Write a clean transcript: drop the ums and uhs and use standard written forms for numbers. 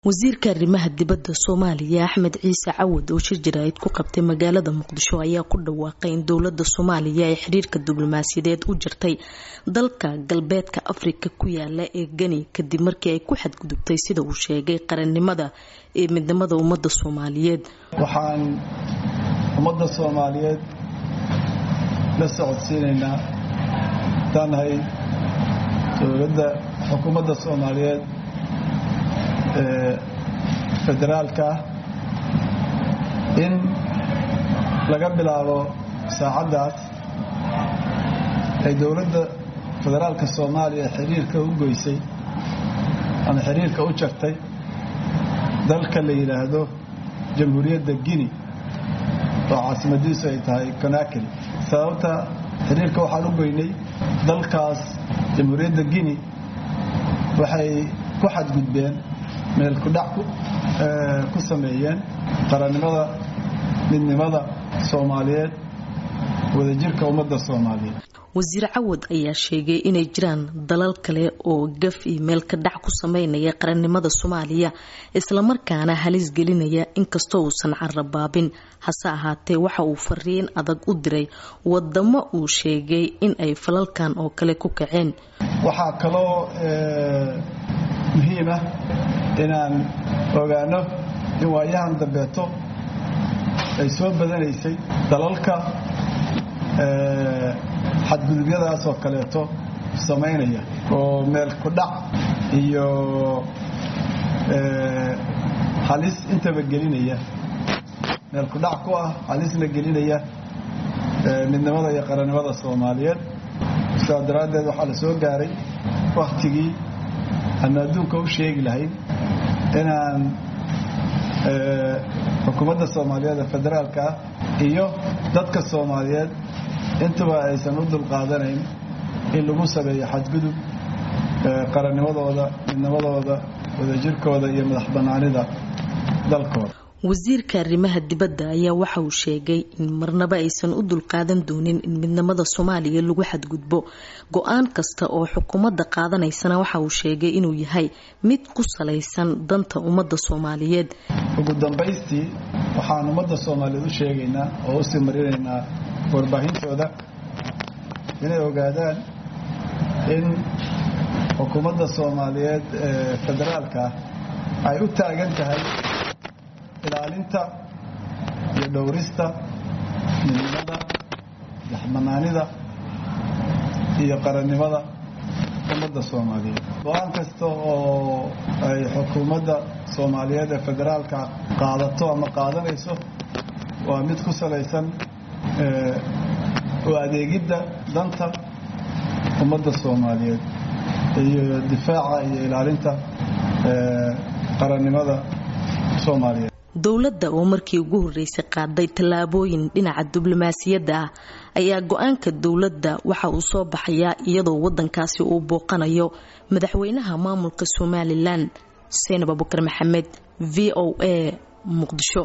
wasiirka arrimaha dibadda Soomaaliya Axmed Ciise Cawad oo shir jiraayid ku qabtay magaalada Muqdisho ayaa ku dhawaaqay in dawladda Soomaaliya ay xiriirka diblomaasiyadeed u jirtay dalka galbeedka Afrika ku yaala ee Gani kadib markii ay ku xadgudubtay sida uu sheegay qarannimada ee midnimada ummadda Soomaaliyeed. waxaan ummadda Soomaaliyeed la socodsiinaynaa taanahay dawladda xukuumadda Soomaaliyeed federaalka in laga bilaabo saacadaas ay dawladda federaalka Soomaaliya xiriirka u goysay ama xiriirka u jartay dalka la yiraahdo Jamhuuriyadda Guinea oo caasimadiisu ay tahay Conakry. sababta xiriirka waxaan u goynay dalkaas Jamhuuriyadda Guinea waxay ku xadgudbeen meel ku dhac ku sameeyeen qarannimada midnimada Soomaaliyeed wadajirka ummadda Soomaaliyeed. wasiir Cawad ayaa sheegay inay jiraan dalal kale oo gaf iyo meel ka dhac ku sameynaya qarannimada Soomaaliya isla markaana halis gelinaya inkastoo uusan carabaabin hase ahaatee waxa uu fariin adag u diray wadamo uu sheegay in ay falalkan oo kale ku kaceen. waxaa kaloo muhiim ah inaan ogaano in waayahan dambeeto ay soo badanaysay dalalka xadgudubyadaas oo kaleeto sameynaya oo meel ku dhac iyo halis intaba gelinaya meel ku dhac ku ah halisna gelinaya midnimada iyo qarannimada Soomaaliyeed. sidaa daraaddeed waxaa la soo gaaray waqtigii aan adduunka u sheegi lahayn inaan xukuumadda Soomaaliyeed federaalka iyo dadka Soomaaliyeed intuba aysan u dulqaadanayn in lagu sameeyo xadgudub qarannimadooda midnimadooda wadajirkooda iyo madaxbanaanida dalkooda. wasiirka arrimaha dibadda ayaa waxa uu sheegay in marnaba aysan u dulqaadan doonin in midnimada Soomaaliya lagu xadgudbo go'aan kasta oo xukuumadda qaadanaysana waxa uu sheegay inuu yahay mid ku saleysan danta ummadda Soomaaliyeed. ugu dambeystii waxaan ummadda Soomaaliyeed u sheegaynaa oo u simarinaynaa warbaahintooda inay ogaadaan in xukuumadda Soomaaliyeed federaalka ay u taagan tahay ilaalinta iyo dhowrista midnimada madaxbanaanida iyo qarannimada ummadda Soomaaliyeed. go'aan kasta oo ay xukuumadda Soomaaliyeed federaalka qaadato ama qaadanayso waa mid ku saleysan oo adeegidda danta ummadda Soomaaliyeed iyo difaaca iyo ilaalinta qarannimada Soomaaliyeed. dawladda oo markii ugu horeysay qaaday tallaabooyin dhinaca diblomaasiyadda ah ayaa go'aanka dawladda waxa uu soo baxayaa iyadoo wadankaasi uu booqanayo madaxweynaha maamulka Somaliland Seynaab Abubakar Maxamed VOA Muqdisho.